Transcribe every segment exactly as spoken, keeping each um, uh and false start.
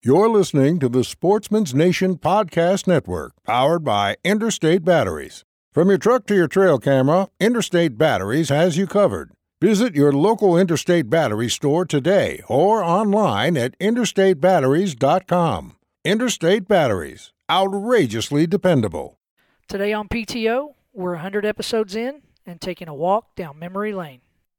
You're listening to the Sportsman's Nation Podcast Network, powered by Interstate Batteries. From your truck to your trail camera, Interstate Batteries has you covered. Visit your local Interstate Battery store today or online at interstate batteries dot com. Interstate Batteries, outrageously dependable. Today on P T O, we're one hundred episodes in and taking a walk down memory lane.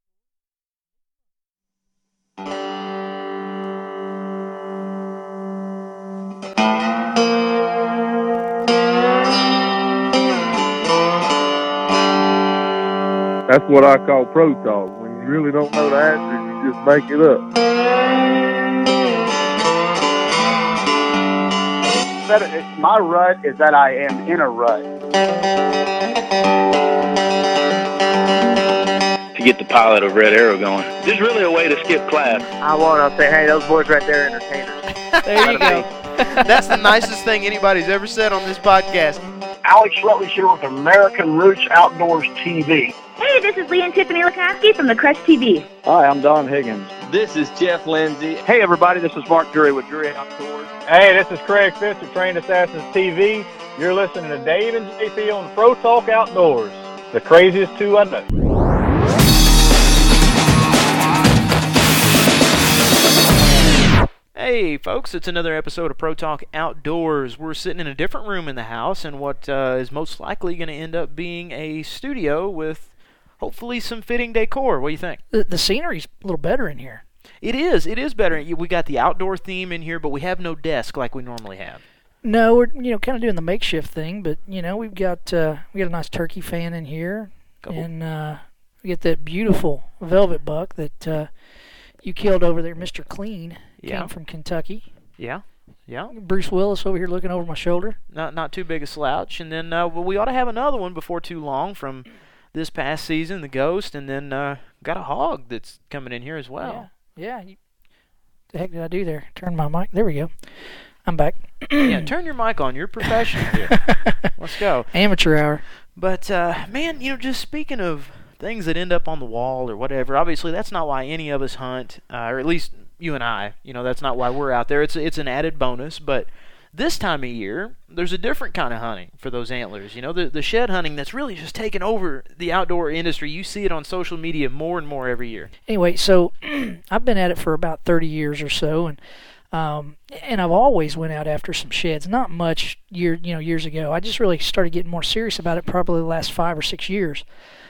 That's what I call pro talk. When you really don't know the answer, you just make it up. That, my rut is that I am in a rut. To get the pilot of Red Arrow going. There's really a way to skip class. I want to say, hey, those boys right there are entertainers. There you go. That's the nicest thing anybody's ever said on this podcast. Alex Rutledge here with American Roots Outdoors T V. Hey, this is Lee and Tiffany Lukoski from the Crush T V. Hi, I'm Don Higgins. This is Jeff Lindsay. Hey, everybody, this is Mark Drury with Drury Outdoors. Hey, this is Craig Fitz of Trained Assassins T V. You're listening to Dave and J P on Pro Talk Outdoors, the craziest two I know. Hey folks, it's another episode of Pro Talk Outdoors. We're sitting in a different room in the house in what uh, is most likely going to end up being a studio with hopefully some fitting decor. What do you think? The, the scenery's a little better in here. It is. It is better. We got the outdoor theme in here, but we have no desk like we normally have. No, we're you know kind of doing the makeshift thing, but you know we've got uh, we got a nice turkey fan in here, cool. and uh, we get that beautiful velvet buck that uh, you killed over there, Mister Clean. Yeah. Came from Kentucky. Yeah, yeah. Bruce Willis over here looking over my shoulder. Not not too big a slouch. And then uh, well, we ought to have another one before too long from this past season, the Ghost. And then uh, got a hog that's coming in here as well. Yeah, yeah. You, the heck did I do there? Turn my mic. There we go. I'm back. Yeah, turn your mic on. You're professional here. Let's go. Amateur hour. But, uh, man, you know, just speaking of things that end up on the wall or whatever, obviously that's not why any of us hunt, uh, or at least you and I, you know, that's not why we're out there. It's it's an added bonus, but this time of year, there's a different kind of hunting for those antlers. You know, the the shed hunting that's really just taken over the outdoor industry. You see it on social media more and more every year. Anyway, so I've been at it for about thirty years or so, and um, and I've always went out after some sheds. Not much year, you know, years ago. I just really started getting more serious about it probably the last five or six years.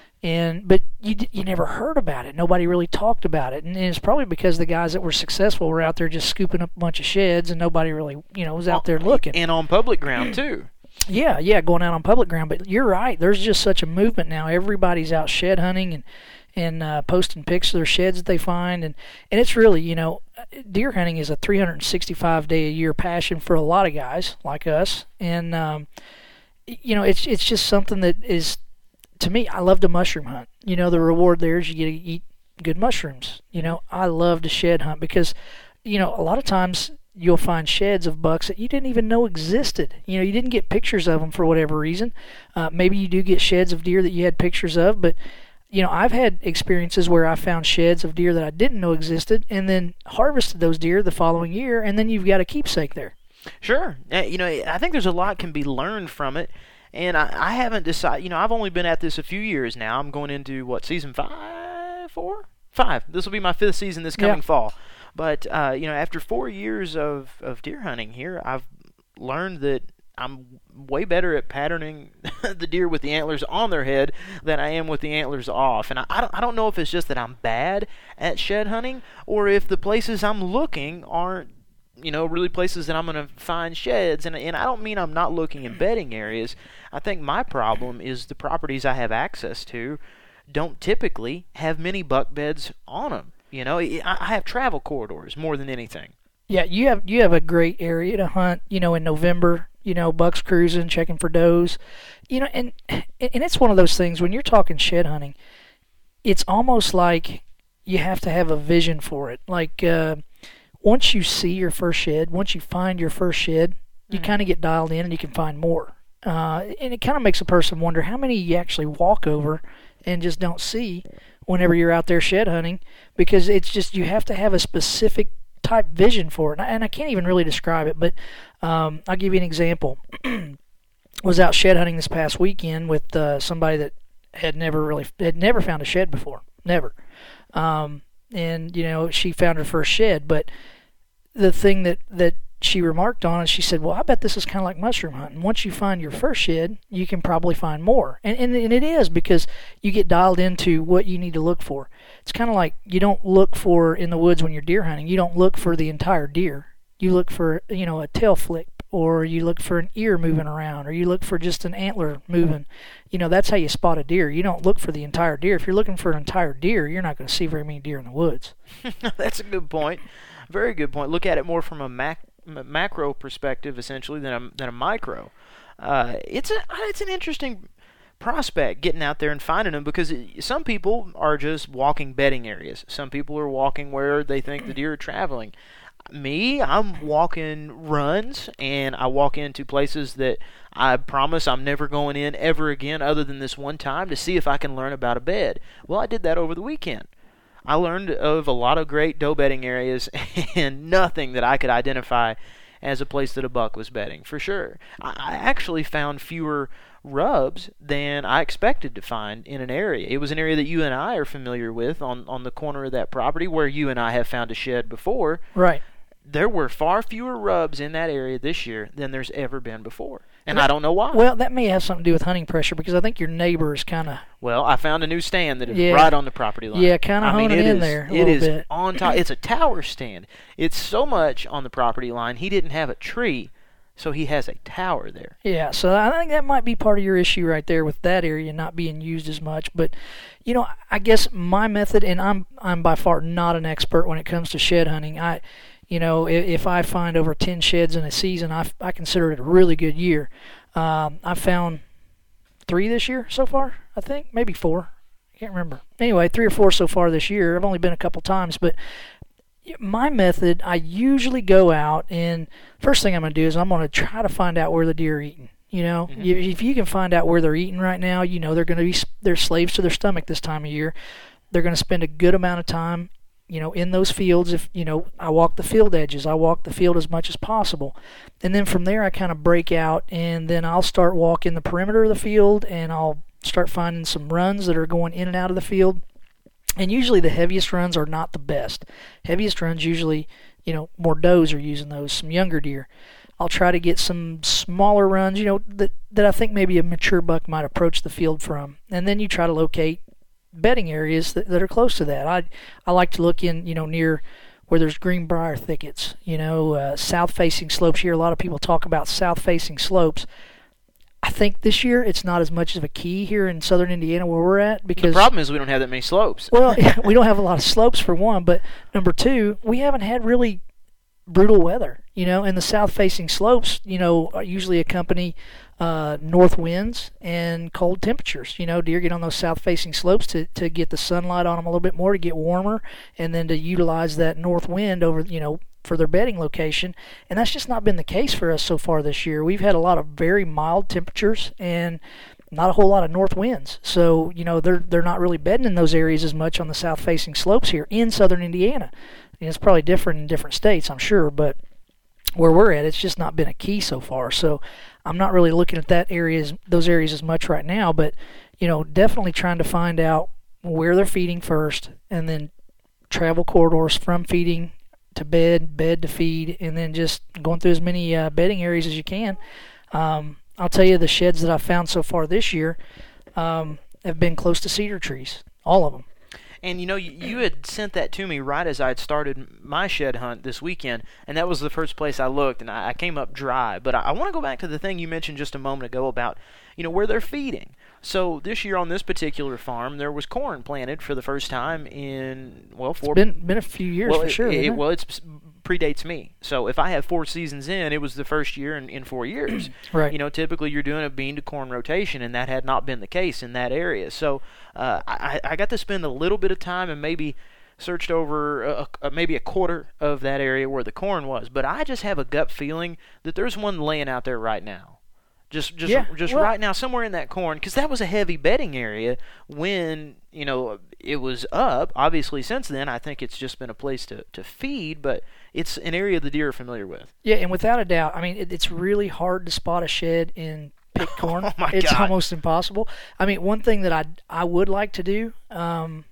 And but you you never heard about it. Nobody really talked about it, and it's probably because the guys that were successful were out there just scooping up a bunch of sheds, and nobody really you know was out there looking. And on public ground too. Yeah, yeah, going out on public ground. But you're right. There's just such a movement now. Everybody's out shed hunting and and uh, posting pics of their sheds that they find, and and it's really you know deer hunting is a three hundred sixty-five day a year passion for a lot of guys like us, and um, you know it's it's just something that is. To me, I love to mushroom hunt. You know, the reward there is you get to eat good mushrooms. You know, I love to shed hunt because, you know, a lot of times you'll find sheds of bucks that you didn't even know existed. You know, you didn't get pictures of them for whatever reason. Uh, maybe you do get sheds of deer that you had pictures of, but, you know, I've had experiences where I found sheds of deer that I didn't know existed and then harvested those deer the following year, and then you've got a keepsake there. Sure. Uh, you know, I think there's a lot can be learned from it. And I, I haven't decided, you know, I've only been at this a few years now. I'm going into, what, season five, four? Five. This will be my fifth season this coming yeah. fall. But, uh, you know, after four years of, of deer hunting here, I've learned that I'm way better at patterning the deer with the antlers on their head than I am with the antlers off. And I, I, don't, I don't know if it's just that I'm bad at shed hunting or if the places I'm looking aren't, you know, really places that I'm going to find sheds. And, and I don't mean I'm not looking in bedding areas. I think my problem is the properties I have access to don't typically have many buck beds on them. You know, I have travel corridors more than anything. Yeah, you have you have a great area to hunt, you know, in November, you know, bucks cruising, checking for does. You know, and and it's one of those things when you're talking shed hunting, it's almost like you have to have a vision for it. Like, uh, once you see your first shed, once you find your first shed, you mm-hmm. kind of get dialed in and you can find more. Uh, and it kind of makes a person wonder how many you actually walk over and just don't see whenever you're out there shed hunting, because it's just you have to have a specific type vision for it, and I, and I can't even really describe it. But um, I'll give you an example. Was out shed hunting this past weekend with uh, somebody that had never really had never found a shed before, never. Um, and you know, she found her first shed, but the thing that that she remarked on, and she said, well, I bet this is kind of like mushroom hunting. Once you find your first shed, you can probably find more. And, and, and it is, because you get dialed into what you need to look for. It's kind of like you don't look for, in the woods when you're deer hunting, you don't look for the entire deer. You look for, you know, a tail flick, or you look for an ear moving around, or you look for just an antler moving. You know, that's how you spot a deer. You don't look for the entire deer. If you're looking for an entire deer, you're not going to see very many deer in the woods. That's a good point. Very good point. Look at it more from a mac macro perspective, essentially, than a, than a micro. Uh, it's a it's an interesting prospect, getting out there and finding them, because it, some people are just walking bedding areas. Some people are walking where they think the deer are traveling. Me, I'm walking runs, and I walk into places that I promise I'm never going in ever again, other than this one time, to see if I can learn about a bed. Well, I did that over the weekend. I learned of a lot of great doe bedding areas, and nothing that I could identify as a place that a buck was bedding, for sure. I actually found fewer rubs than I expected to find in an area. It was an area that you and I are familiar with, on, on the corner of that property where you and I have found a shed before. Right. There were far fewer rubs in that area this year than there's ever been before. And I don't know why. Well, that may have something to do with hunting pressure, because I think your neighbor is kind of... Well, I found a new stand that is yeah, right on the property line. Yeah, kind of honing I mean, in is, there a It is bit. on top. It's a tower stand. It's so much on the property line, he didn't have a tree, so he has a tower there. Yeah, so I think that might be part of your issue right there with that area not being used as much. But, you know, I guess my method, and I'm I'm by far not an expert when it comes to shed hunting. I... You know, if I find over ten sheds in a season, I, I consider it a really good year. Um, I've found three this year so far, I think. Maybe four. I can't remember. Anyway, three or four so far this year. I've only been a couple times. But my method, I usually go out, and first thing I'm going to do is I'm going to try to find out where the deer are eating. You know, mm-hmm. If you can find out where they're eating right now, you know they're going to be they're slaves to their stomach this time of year. They're going to spend a good amount of time, you know, in those fields. If, you know, I walk the field edges, I walk the field as much as possible. And then from there I kind of break out, and then I'll start walking the perimeter of the field, and I'll start finding some runs that are going in and out of the field. And usually the heaviest runs are not the best. Heaviest runs usually, you know, more does are using those, some younger deer. I'll try to get some smaller runs, you know, that, that I think maybe a mature buck might approach the field from. And then you try to locate bedding areas that, that are close to that. I I like to look in, you know, near where there's greenbrier thickets, you know, uh, south-facing slopes. Here, a lot of people talk about south-facing slopes. I think this year it's not as much of a key here in southern Indiana where we're at, because the problem is we don't have that many slopes. Well, we don't have a lot of slopes, for one, but number two, we haven't had really brutal weather, you know, and the south-facing slopes, you know, usually accompany uh, north winds and cold temperatures. You know, deer get on those south-facing slopes to, to get the sunlight on them a little bit more, to get warmer, and then to utilize that north wind over, you know, for their bedding location. And that's just not been the case for us so far this year. We've had a lot of very mild temperatures and not a whole lot of north winds. So, you know, they're they're not really bedding in those areas as much on the south-facing slopes here in southern Indiana. And it's probably different in different states, I'm sure, but where we're at, it's just not been a key so far. So I'm not really looking at that areas, those areas as much right now, but, you know, definitely trying to find out where they're feeding first, and then travel corridors from feeding to bed, bed to feed, and then just going through as many uh, bedding areas as you can. Um, I'll tell you, the sheds that I've found so far this year um, have been close to cedar trees, all of them. And, you know, you, you had sent that to me right as I had started my shed hunt this weekend, and that was the first place I looked, and I, I came up dry. But I, I want to go back to the thing you mentioned just a moment ago about, you know, where they're feeding. So this year on this particular farm, there was corn planted for the first time in, well, four... It's been, been a few years well, for it, sure. It, it? Well, it predates me. So if I have four seasons in, it was the first year in, in four years. Right. You know, typically you're doing a bean to corn rotation, and that had not been the case in that area. So uh, I, I got to spend a little bit of time and maybe searched over a, a, maybe a quarter of that area where the corn was. But I just have a gut feeling that there's one laying out there right now. Just just Yeah, just well- right now, somewhere in that corn, because that was a heavy bedding area when, you know, it was up. Obviously, since then, I think it's just been a place to, to feed, but it's an area the deer are familiar with. Yeah, and without a doubt, I mean, it, it's really hard to spot a shed in picked corn. Oh, my it's God. almost impossible. I mean, one thing that I, I would like to do, um,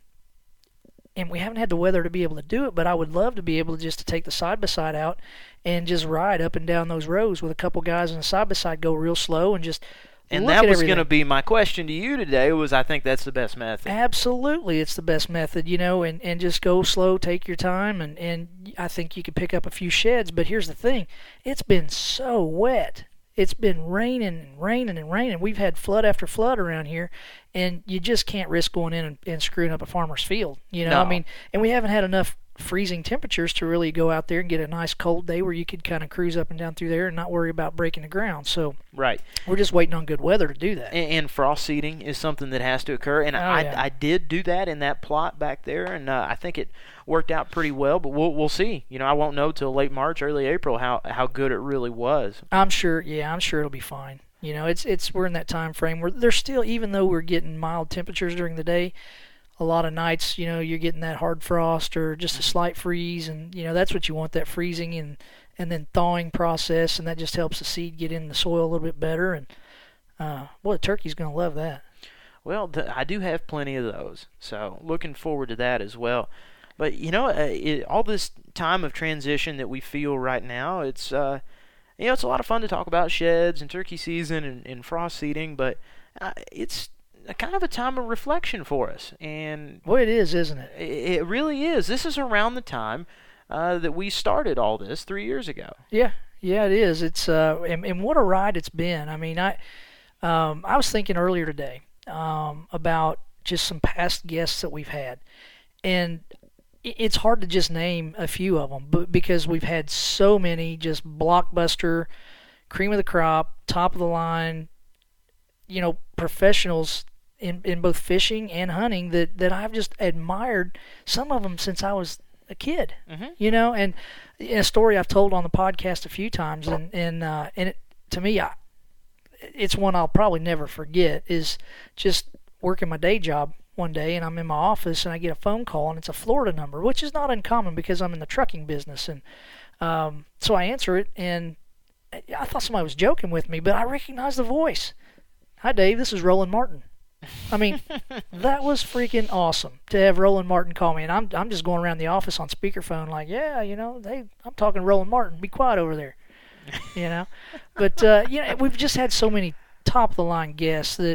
and we haven't had the weather to be able to do it, but I would love to be able to just to take the side-by-side out and just ride up and down those rows with a couple guys in a side-by-side, go real slow, and just And look that at was everything. going to be my question to you today, was I think that's the best method. Absolutely, it's the best method, you know, and, and just go slow, take your time, and, and I think you could pick up a few sheds. But here's the thing, it's been so wet. It's been raining and raining and raining. We've had flood after flood around here, and you just can't risk going in and, and screwing up a farmer's field. You know, No. I mean, and we haven't had enough freezing temperatures to really go out there and get a nice cold day where you could kind of cruise up and down through there and not worry about breaking the ground. So Right. we're just waiting on good weather to do that. And, and frost seeding is something that has to occur, and Oh, I, yeah. I did do that in that plot back there, and uh, I think it worked out pretty well. But we'll we'll see. You know, I won't know till late March, early April how how good it really was. I'm sure, yeah, I'm sure it'll be fine. You know, it's it's we're in that time frame where there's still, even though we're getting mild temperatures during the day, a lot of nights, you know, you're getting that hard frost or just a slight freeze, and you know that's what you want, that freezing and and then thawing process, and that just helps the seed get in the soil a little bit better. And uh, boy, the turkey's gonna love that. Well, th- I do have plenty of those, so looking forward to that as well. But you know, uh, it, all this time of transition that we feel right now, it's uh, you know, it's a lot of fun to talk about sheds and turkey season and, and frost seeding, but uh, it's a kind of a time of reflection for us, and Boy, it is, isn't it? it, it really is. This is around the time uh, that we started all this three years ago. Yeah, yeah, it is. It's uh, and, and what a ride it's been. I mean, I um, I was thinking earlier today um, about just some past guests that we've had, and i- it's hard to just name a few of them, but because we've had so many just blockbuster, cream of the crop, top of the line, you know, professionals in in both fishing and hunting that that I've just admired some of them since I was a kid. Mhm. You know, and a story I've told on the podcast a few times, and and uh, and it, to me, I, it's one I'll probably never forget. Is just working my day job one day, and I'm in my office, and I get a phone call, and it's a Florida number, which is not uncommon because I'm in the trucking business, and um, so I answer it, and I thought somebody was joking with me, but I recognized the voice. Hi, Dave. This is Roland Martin. I mean, that was freaking awesome to have Roland Martin call me, and I'm I'm just going around the office on speakerphone like, yeah, you know, they I'm talking to Roland Martin. Be quiet over there, you know. But uh, you know, we've just had so many top of the line guests that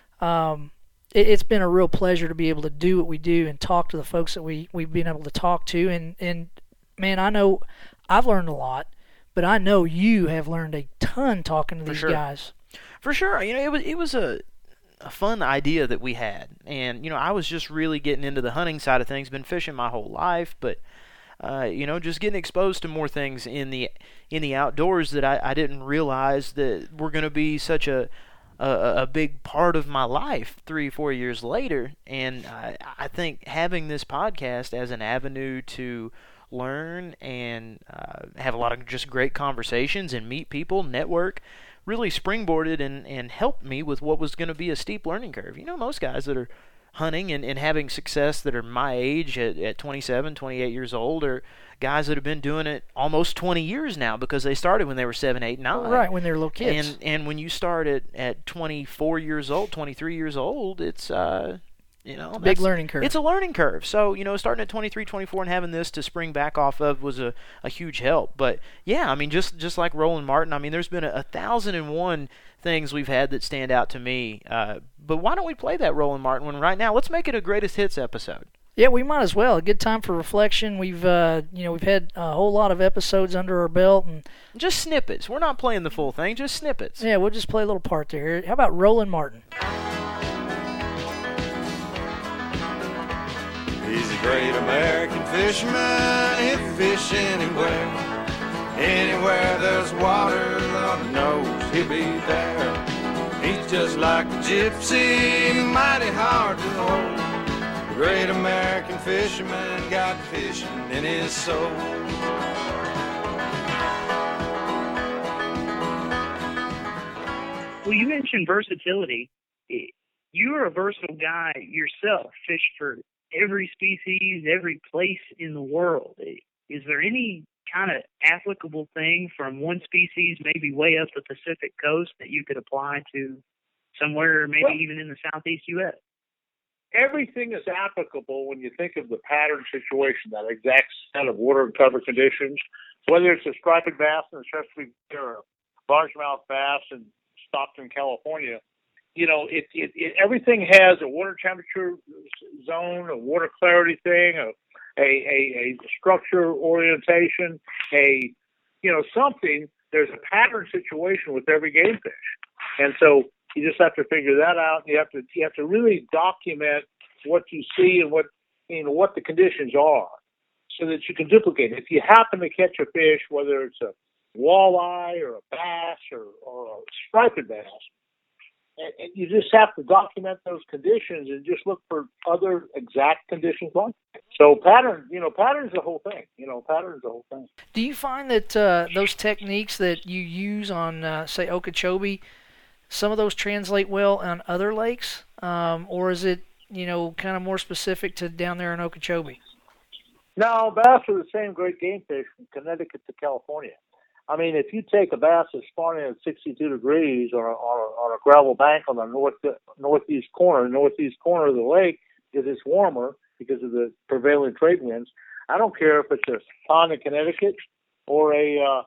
um, it, it's been a real pleasure to be able to do what we do and talk to the folks that we we've been able to talk to. And and man, I know I've learned a lot, but I know you have learned a ton talking to For these sure. guys. For sure, you know, it was it was a a fun idea that we had, and you know, I was just really getting into the hunting side of things. Been fishing my whole life, but uh, you know, just getting exposed to more things in the in the outdoors that I, I didn't realize that were going to be such a, a a big part of my life three four years later. And I, I think having this podcast as an avenue to learn and uh, have a lot of just great conversations and meet people, network, really springboarded and, and helped me with what was going to be a steep learning curve. You know, most guys that are hunting and, and having success that are my age at, at twenty-seven, twenty-eight years old are guys that have been doing it almost twenty years now because they started when they were seven, eight, nine. Right, when they were little kids. And and when you start at, at twenty-four years old, twenty-three years old, it's, uh, you know, Big that's- learning curve. It's a learning curve. So, you know, starting at twenty-three, twenty-four and having this to spring back off of was a, a huge help. But, yeah, I mean, just just like Roland Martin, I mean, there's been a, a thousand and one things we've had that stand out to me. Uh, but why don't we play that Roland Martin one right now? Let's make it a greatest hits episode. Yeah, we might as well. A good time for reflection. We've, uh, you know, we've had a whole lot of episodes under our belt, and Just snippets. We're not playing the full thing, just snippets. yeah, we'll just play a little part there. How about Roland Martin? He's a great American fisherman. He'll fish anywhere. Anywhere there's water, Lord knows he'll be there. He's just like a gypsy, mighty hard to hold. The great American fisherman got fishing in his soul. Well, you mentioned versatility. You're a versatile guy yourself, fish for every species, every place in the world. Is there any kind of applicable thing from one species, maybe way up the Pacific coast, that you could apply to somewhere, maybe well, even in the southeast U S? Everything is applicable when you think of the pattern situation, that exact set of water and cover conditions, whether it's a striped bass in the Chesapeake or a largemouth bass in Stockton, California. You know, it, it, it everything has a water temperature zone, a water clarity thing, a a, a, a structure orientation, a you know something. There's a pattern situation with every game fish, and so you just have to figure that out. You have to you have to really document what you see and what you know what the conditions are, so that you can duplicate it. If you happen to catch a fish, whether it's a walleye or a bass or, or a striped bass, and you just have to document those conditions and just look for other exact conditions like that. So pattern, you know, pattern's the whole thing. You know, pattern's the whole thing. Do you find that uh, those techniques that you use on, uh, say, Okeechobee, some of those translate well on other lakes, um, or is it, you know, kind of more specific to down there in Okeechobee? No, bass are the same great game fish from Connecticut to California. I mean, if you take a bass that's spawning at sixty-two degrees on a, on a, on a gravel bank on the north northeast corner, northeast corner of the lake, because it's warmer because of the prevailing trade winds, I don't care if it's a pond in Connecticut or a uh,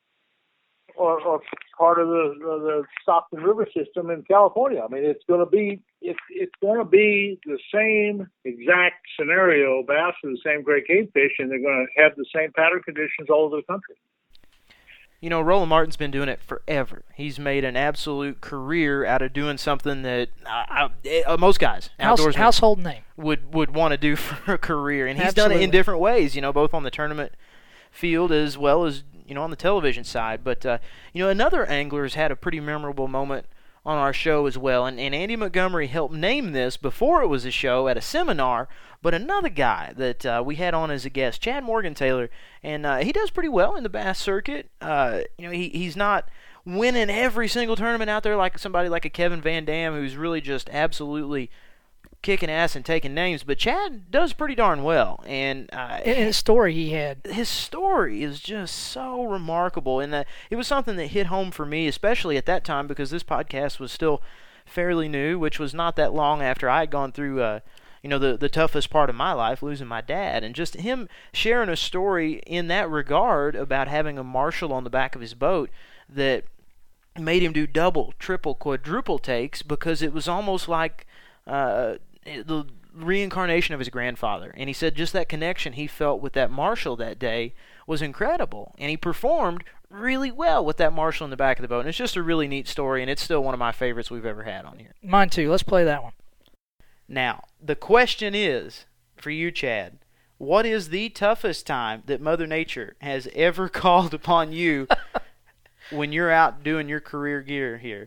or, or part of the the Stockton River system in California. I mean, it's going to be it's it's going to be the same exact scenario. Bass are the same great game fish, and they're going to have the same pattern conditions all over the country. You know, Roland Martin's been doing it forever. He's made an absolute career out of doing something that uh, uh, most guys, House, household name, would would want to do for a career, and he's Absolutely. done it in different ways. You know, both on the tournament field as well as you know on the television side. But uh, you know, another angler has had a pretty memorable moment on our show as well, and, and Andy Montgomery helped name this before it was a show at a seminar. But another guy that uh, we had on as a guest, Chad Morgentaler, and uh, he does pretty well in the bass circuit. Uh, you know, he he's not winning every single tournament out there like somebody like a Kevin Van Dam, who's really just absolutely kicking ass and taking names. But Chad does pretty darn well, and uh, and his story he had, his story is just so remarkable, and uh, it was something that hit home for me, especially at that time because this podcast was still fairly new, which was not that long after I had gone through. Uh, You know, the, the toughest part of my life, losing my dad, and just him sharing a story in that regard about having a Marshall on the back of his boat that made him do double, triple, quadruple takes because it was almost like uh, the reincarnation of his grandfather. And he said just that connection he felt with that Marshall that day was incredible. And he performed really well with that Marshall in the back of the boat. And it's just a really neat story, and it's still one of my favorites we've ever had on here. Mine too. Let's play that one. Now, the question is, for you, Chad, what is the toughest time that Mother Nature has ever called upon you when you're out doing your career gear here?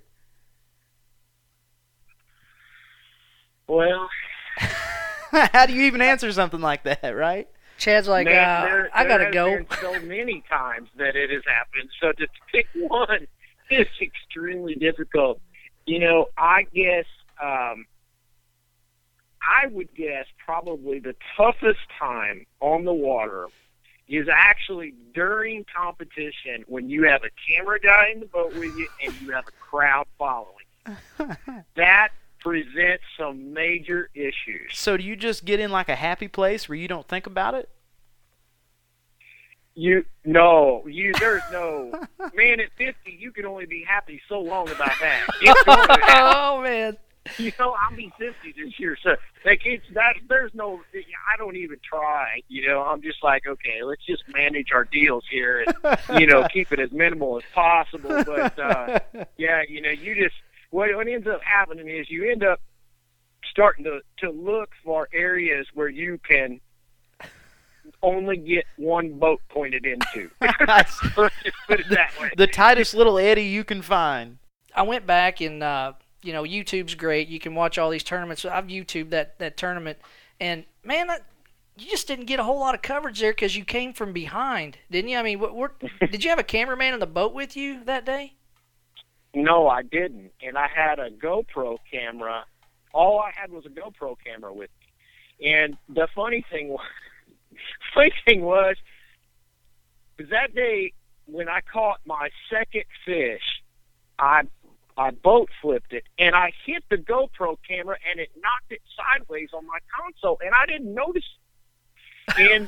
Well, how do you even answer something like that, right? Chad's like, man, uh, there, I gotta there go. There have been so many times that it has happened, so to pick one is extremely difficult. You know, I guess... Um, I would guess probably the toughest time on the water is actually during competition when you have a camera guy in the boat with you and you have a crowd following. That presents some major issues. So do you just get in like a happy place where you don't think about it? You no, you there's no man at fifty. You can only be happy so long about that. It's going to happen. Oh man. You know, I'll be fifty this year, so like it's that. There's no, I don't even try. You know, I'm just like, okay, let's just manage our deals here, and you know, keep it as minimal as possible. But uh, yeah, you know, you just what what ends up happening is you end up starting to to look for areas where you can only get one boat pointed into. Let's just put it that way. The tightest little eddy you can find. I went back and. Uh, You know, YouTube's great. You can watch all these tournaments. I've YouTubed that, that tournament. And, man, I, you just didn't get a whole lot of coverage there because you came from behind, didn't you? I mean, what, what, did you have a cameraman in the boat with you that day? No, I didn't. And I had a GoPro camera. All I had was a GoPro camera with me. And the funny thing was, funny thing was, was that day when I caught my second fish, I I boat flipped it, and I hit the GoPro camera, and it knocked it sideways on my console, and I didn't notice it. And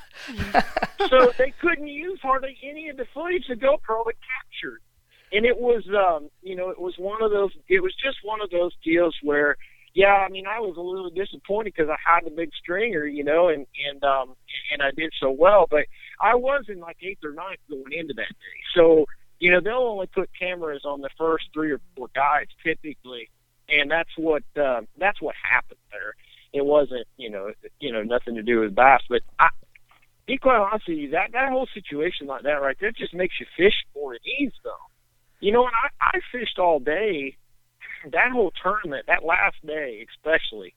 so they couldn't use hardly any of the footage the GoPro had captured. And it was, um, you know, it was one of those, it was just one of those deals where, yeah, I mean, I was a little disappointed because I had the big stringer, you know, and, and, um, and I did so well, but I was in like eighth or ninth going into that day. So, you know, they'll only put cameras on the first three or four guys typically. And that's what, uh, that's what happened there. It wasn't, you know, you know, nothing to do with bass, but I, be quite honest with you, that, that whole situation like that right there just makes you fish more at ease though. You know, and I, I fished all day. That whole tournament, that last day especially,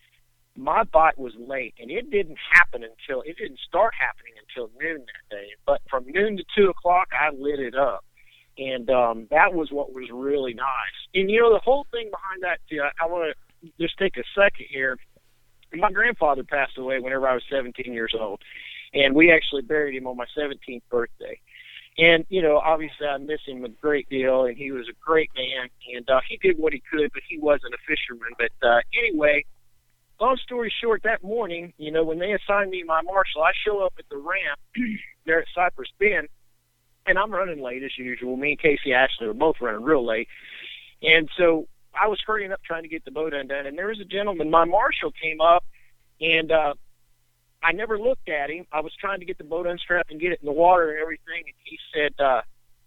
my bite was late, and it didn't happen until, it didn't start happening until noon that day. But from noon to two o'clock, I lit it up. And um, that was what was really nice. And, you know, the whole thing behind that, too, I, I want to just take a second here. My grandfather passed away whenever I was seventeen years old, and we actually buried him on my seventeenth birthday. And, you know, obviously I miss him a great deal, and he was a great man, and uh, he did what he could, but he wasn't a fisherman. But uh, anyway, long story short, that morning, you know, when they assigned me my marshal, I show up at the ramp there at Cypress Bend, and I'm running late as usual. Me and Casey Ashley were both running real late. And so I was hurrying up trying to get the boat undone, and there was a gentleman, my marshal came up, and uh, I never looked at him. I was trying to get the boat unstrapped and get it in the water and everything, and he said, uh,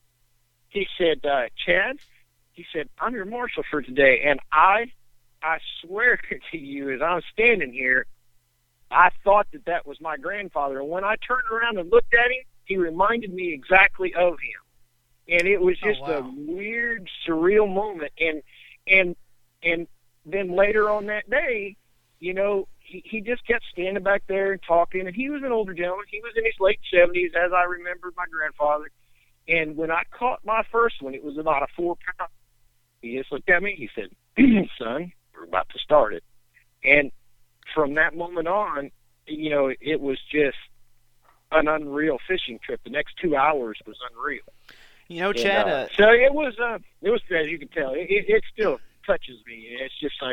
he said, uh, Chad, he said, I'm your marshal for today, and I, I swear to you, as I'm standing here, I thought that that was my grandfather, and when I turned around and looked at him, he reminded me exactly of him, and it was just oh, wow. a weird, surreal moment, and and and then later on that day, you know, he, he just kept standing back there and talking, and he was an older gentleman. He was in his late seventies, as I remembered my grandfather. And when I caught my first one, it was about a four pound. He just looked at me. He said, son, we're about to start it. And from that moment on, you know, it was just an unreal fishing trip. The next two hours was unreal. You know, Chad. And, uh, uh, so it was, uh, it was, as you can tell, it, it, it still touches me. It's just like,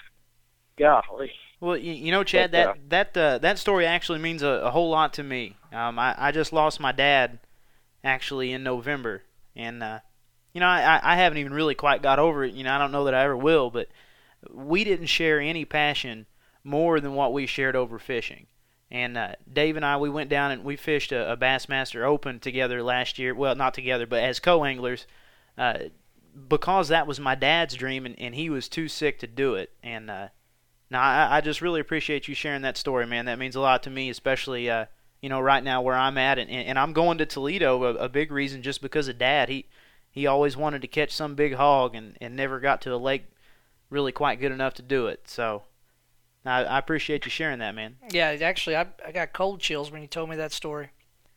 golly. Well, you, you know, Chad, but, uh, that that uh, that story actually means a, a whole lot to me. Um, I, I just lost my dad, actually, in November, and uh, you know, I, I haven't even really quite got over it. You know, I don't know that I ever will, but we didn't share any passion more than what we shared over fishing. And uh, Dave and I, we went down and we fished a, a Bassmaster Open together last year. Well, not together, but as co-anglers, uh, because that was my dad's dream, and, and he was too sick to do it. And uh, now I, I just really appreciate you sharing that story, man. That means a lot to me, especially uh, you know, right now where I'm at, and, and I'm going to Toledo. A, a big reason just because of Dad. He he always wanted to catch some big hog, and, and never got to a lake really quite good enough to do it. So. I, I appreciate you sharing that, man. Yeah, actually, I I got cold chills when you told me that story.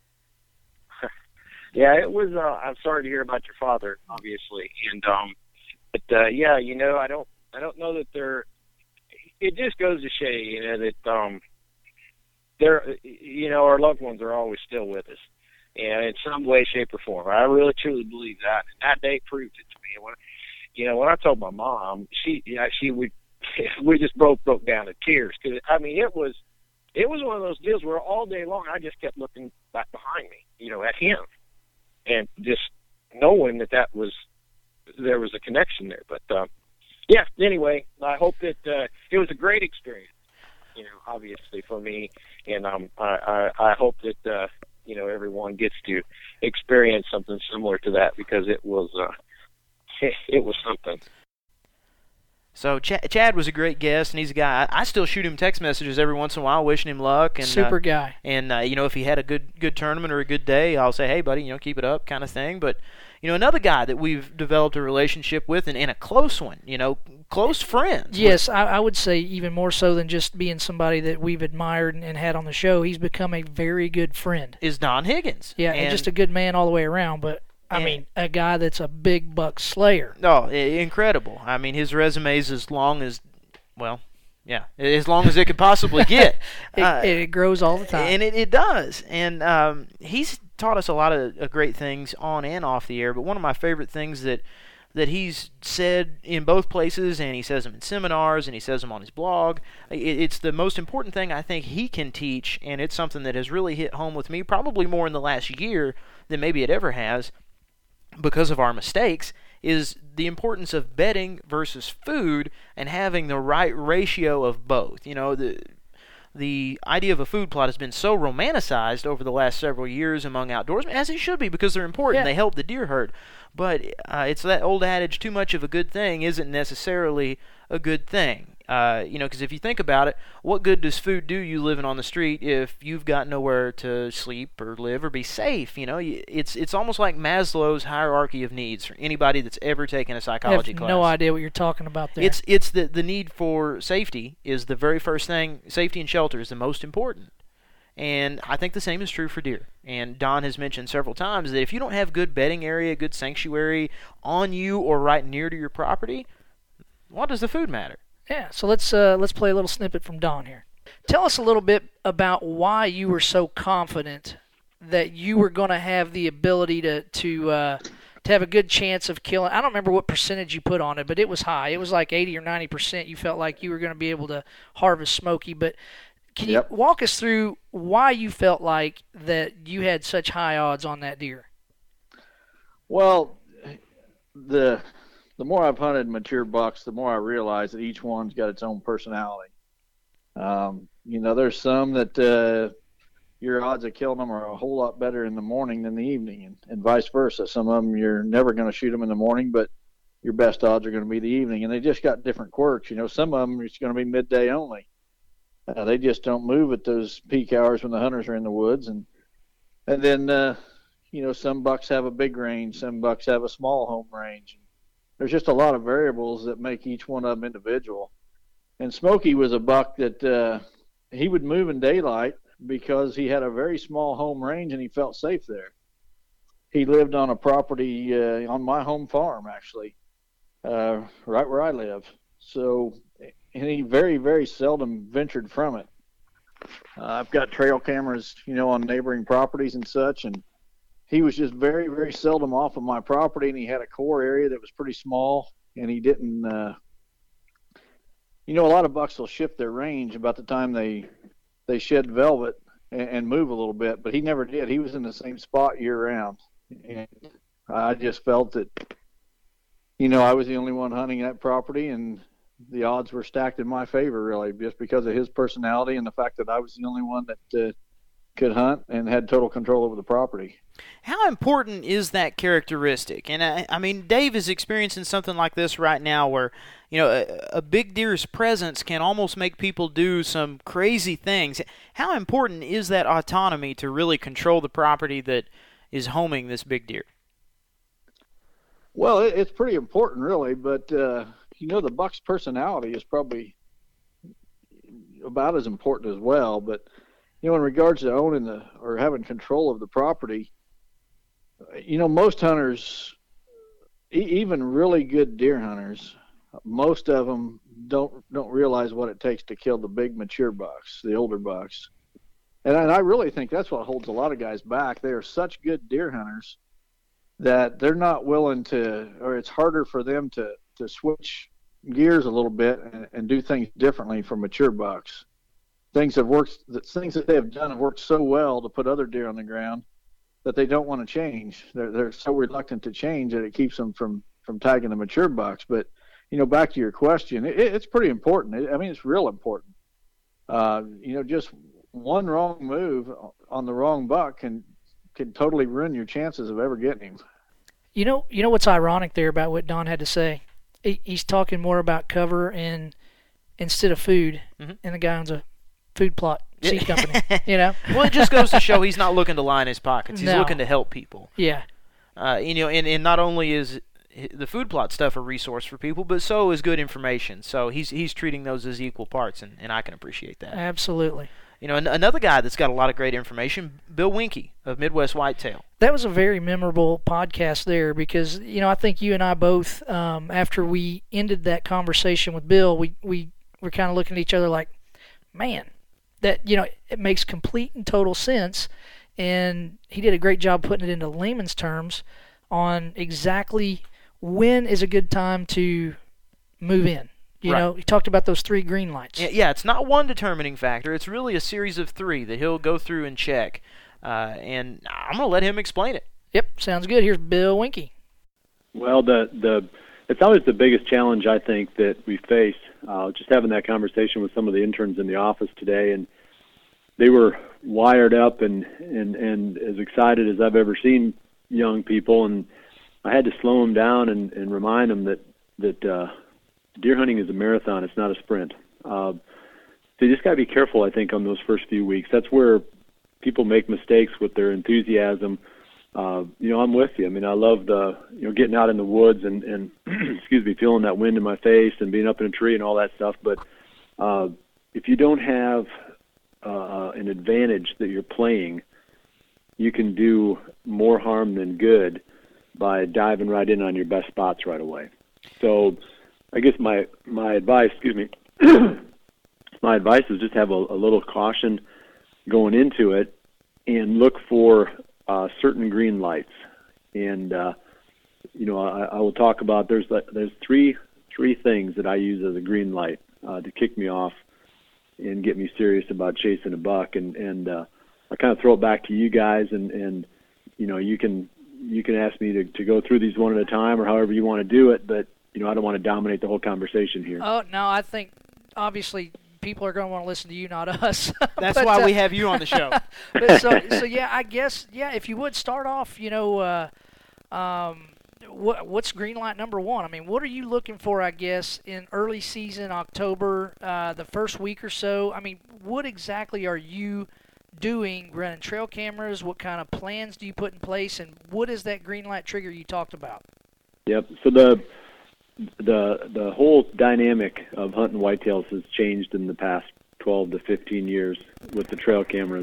Yeah, it was. Uh, I'm sorry to hear about your father, obviously, and um, but uh, yeah, you know, I don't, I don't know that they're. It just goes to show you, you know, that um, they're, you know, our loved ones are always still with us, and in some way, shape, or form. I really, truly believe that. And that day proved it to me. When, you know, when I told my mom, she, you know, she would. We just both broke down in tears because I mean it was it was one of those deals where all day long I just kept looking back behind me, you know, at him, and just knowing that that was there was a connection there. But um, yeah, anyway, I hope that uh, it was a great experience, you know, obviously for me, and um, I, I I hope that uh, you know everyone gets to experience something similar to that because it was uh, it, it was something. So Ch- Chad was a great guest, and he's a guy. I, I still shoot him text messages every once in a while, wishing him luck. And, Super uh, guy. And uh, you know, if he had a good good tournament or a good day, I'll say, hey, buddy, you know, keep it up, kind of thing. But you know, another guy that we've developed a relationship with, and, and a close one, you know, close friends. Yes, I, I would say even more so than just being somebody that we've admired and, and had on the show. He's become a very good friend. Is Don Higgins. Yeah, and, and just a good man all the way around. But I and, mean, a guy that's a big buck slayer. No, oh, incredible. I mean, his resume is as long as, well, yeah, as long as it could possibly get. it, uh, it grows all the time. And it, it does. And um, he's taught us a lot of uh, great things on and off the air, but one of my favorite things that that he's said in both places, and he says them in seminars, and he says them on his blog, it, it's the most important thing I think he can teach, and it's something that has really hit home with me, probably more in the last year than maybe it ever has, because of our mistakes, is the importance of bedding versus food and having the right ratio of both. You know, the the idea of a food plot has been so romanticized over the last several years among outdoorsmen, as it should be, because they're important. Yeah. They help the deer herd. But uh, it's that old adage, too much of a good thing isn't necessarily a good thing. Uh, you know, because if you think about it, what good does food do you living on the street if you've got nowhere to sleep or live or be safe? You know, it's it's almost like Maslow's hierarchy of needs for anybody that's ever taken a psychology I have class. no idea what you're talking about there. It's it's the the need for safety is the very first thing. Safety and shelter is the most important. And I think the same is true for deer. And Don has mentioned several times that if you don't have good bedding area, good sanctuary on you or right near to your property, what does the food matter? Yeah, so let's uh, let's play a little snippet from Don here. Tell us a little bit about why you were so confident that you were going to have the ability to to uh, to have a good chance of killing. I don't remember what percentage you put on it, but it was high. It was like eighty or ninety percent. You felt like you were going to be able to harvest Smoky. But can Yep. you walk us through why you felt like that you had such high odds on that deer? Well, the the more I've hunted mature bucks, the more I realize that each one's got its own personality. Um, you know, there's some that uh, your odds of killing them are a whole lot better in the morning than the evening, and, and vice versa. Some of them you're never going to shoot them in the morning, but your best odds are going to be the evening, and they just got different quirks. You know, some of them it's going to be midday only. Uh, they just don't move at those peak hours when the hunters are in the woods, and and then uh, you know, some bucks have a big range, some bucks have a small home range. There's just a lot of variables that make each one of them individual. And Smoky was a buck that uh, he would move in daylight because he had a very small home range and he felt safe there. He lived on a property uh, on my home farm, actually, uh, right where I live. So, and he very, very seldom ventured from it. Uh, I've got trail cameras, you know, on neighboring properties and such, and he was just very, very seldom off of my property, and he had a core area that was pretty small, and he didn't, uh, you know, a lot of bucks will shift their range about the time they they shed velvet and, and move a little bit, but he never did. He was in the same spot year-round, and I just felt that, you know, I was the only one hunting that property, and the odds were stacked in my favor, really, just because of his personality and the fact that I was the only one that uh, could hunt and had total control over the property. How important is that characteristic? And I, I mean, Dave is experiencing something like this right now where, you know, a, a big deer's presence can almost make people do some crazy things. How important is that autonomy to really control the property that is homing this big deer? Well, it, it's pretty important, really, but, uh, you know, the buck's personality is probably about as important as well. But, you know, in regards to owning the or having control of the property, you know, most hunters, e- even really good deer hunters, most of them don't don't realize what it takes to kill the big mature bucks, the older bucks. And I, and I really think that's what holds a lot of guys back. They are such good deer hunters that they're not willing to, or it's harder for them to, to switch gears a little bit and, and do things differently for mature bucks. Things have worked, the things that they have done have worked so well to put other deer on the ground that they don't want to change. They're they're so reluctant to change that it keeps them from, from tagging the mature bucks. But, you know, back to your question, it, it's pretty important. It, I mean, it's real important. Uh, you know, just one wrong move on the wrong buck can can totally ruin your chances of ever getting him. You know, you know what's ironic there about what Don had to say? He, he's talking more about cover and instead of food, mm-hmm. and the guy owns a food plot seed company. You know, well, it just goes to show he's not looking to line his pockets. He's no. looking to help people. Yeah. Uh, you know, and, and not only is the food plot stuff a resource for people, but so is good information. So he's he's treating those as equal parts, and, and I can appreciate that. Absolutely. You know, an- another guy that's got a lot of great information, Bill Winke of Midwest Whitetail. That was a very memorable podcast there because, you know, I think you and I both, um, after we ended that conversation with Bill, we, we were kind of looking at each other like, man, that, you know, it makes complete and total sense. And he did a great job putting it into layman's terms on exactly when is a good time to move in. You right. know, he talked about those three green lights. Yeah, yeah, it's not one determining factor. It's really a series of three that he'll go through and check. Uh, and I'm going to let him explain it. Yep, sounds good. Here's Bill Winke. Well, the the it's always the biggest challenge, I think, that we face. Uh, just having that conversation with some of the interns in the office today, and they were wired up and, and, and as excited as I've ever seen young people, and I had to slow them down and, and remind them that, that uh, deer hunting is a marathon. It's not a sprint. Uh, so you just got to be careful, I think, on those first few weeks. That's where people make mistakes with their enthusiasm. Uh, you know, I'm with you. I mean, I love the, you know, getting out in the woods and, and excuse me, feeling that wind in my face and being up in a tree and all that stuff. But uh, if you don't have uh, an advantage that you're playing, you can do more harm than good by diving right in on your best spots right away. So I guess my, my advice, excuse me, my advice is just have a, a little caution going into it and look for uh, certain green lights. And, uh, you know, I, I will talk about, there's there's three three things that I use as a green light uh, to kick me off and get me serious about chasing a buck. And, and uh, I kind of throw it back to you guys, and, and you know, you can you can ask me to, to go through these one at a time or however you want to do it, but, you know, I don't want to dominate the whole conversation here. Oh, no, I think, obviously, people are going to want to listen to you, not us. That's but, why uh, we have you on the show. but so, so, yeah, I guess, yeah, if you would start off, you know, uh, um, what, what's green light number one? I mean, what are you looking for, I guess, in early season, October, uh, the first week or so? I mean, what exactly are you doing, running trail cameras? What kind of plans do you put in place, and what is that green light trigger you talked about? Yep, so the the the whole dynamic of hunting whitetails has changed in the past twelve to fifteen years with the trail cameras.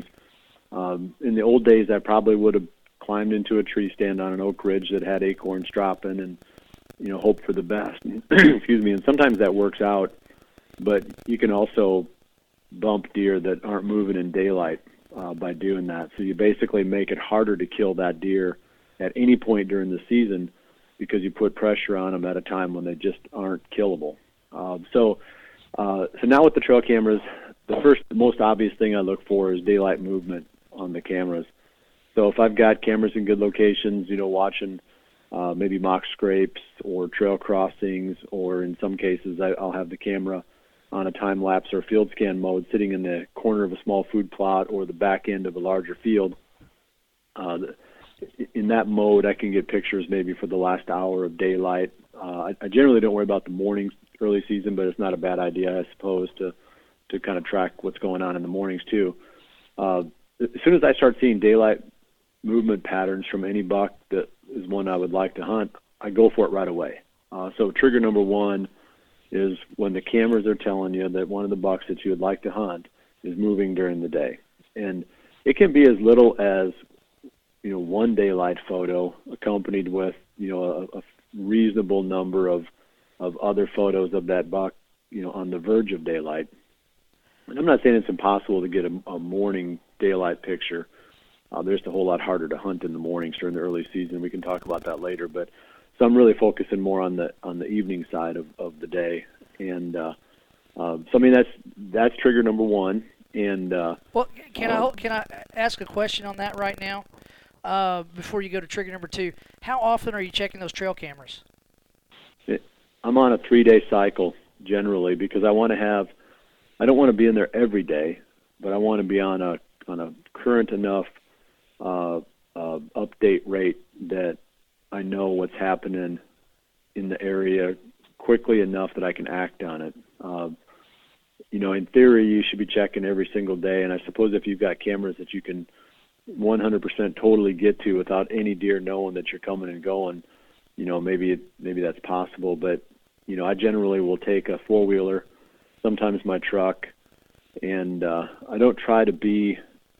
Um, in the old days, I probably would have climbed into a tree stand on an oak ridge that had acorns dropping and, you know, hope for the best. Excuse me. And sometimes that works out, but you can also bump deer that aren't moving in daylight uh, by doing that. So you basically make it harder to kill that deer at any point during the season because you put pressure on them at a time when they just aren't killable. Uh, so, uh, so now with the trail cameras, the first, the most obvious thing I look for is daylight movement on the cameras. So if I've got cameras in good locations, you know, watching uh, maybe mock scrapes or trail crossings, or in some cases I, I'll have the camera on a time lapse or field scan mode sitting in the corner of a small food plot or the back end of a larger field. Uh, in that mode, I can get pictures maybe for the last hour of daylight. Uh, I, I generally don't worry about the mornings early season, but it's not a bad idea, I suppose, to to kind of track what's going on in the mornings too. Uh, as soon as I start seeing daylight movement patterns from any buck that is one I would like to hunt, I go for it right away. Uh, so trigger number one is when the cameras are telling you that one of the bucks that you would like to hunt is moving during the day. And it can be as little as, you know, one daylight photo accompanied with, you know, a, a reasonable number of, of other photos of that buck, you know, on the verge of daylight. And I'm not saying it's impossible to get a, a morning daylight picture. Uh, they're just a whole lot harder to hunt in the mornings during the early season. We can talk about that later. But so I'm really focusing more on the on the evening side of, of the day. And uh, uh, so I mean that's that's trigger number one. And uh, well, can uh, I can I ask a question on that right now uh, before you go to trigger number two? How often are you checking those trail cameras? It, I'm on a three-day cycle generally because I want to have. I don't want to be in there every day, but I want to be on a on a current enough uh, uh, update rate that I know what's happening in the area quickly enough that I can act on it. Uh, you know, in theory, you should be checking every single day, and I suppose if you've got cameras that you can one hundred percent totally get to without any deer knowing that you're coming and going, you know, maybe maybe that's possible. But you know, I generally will take a four-wheeler, sometimes my truck, and uh, I don't try to be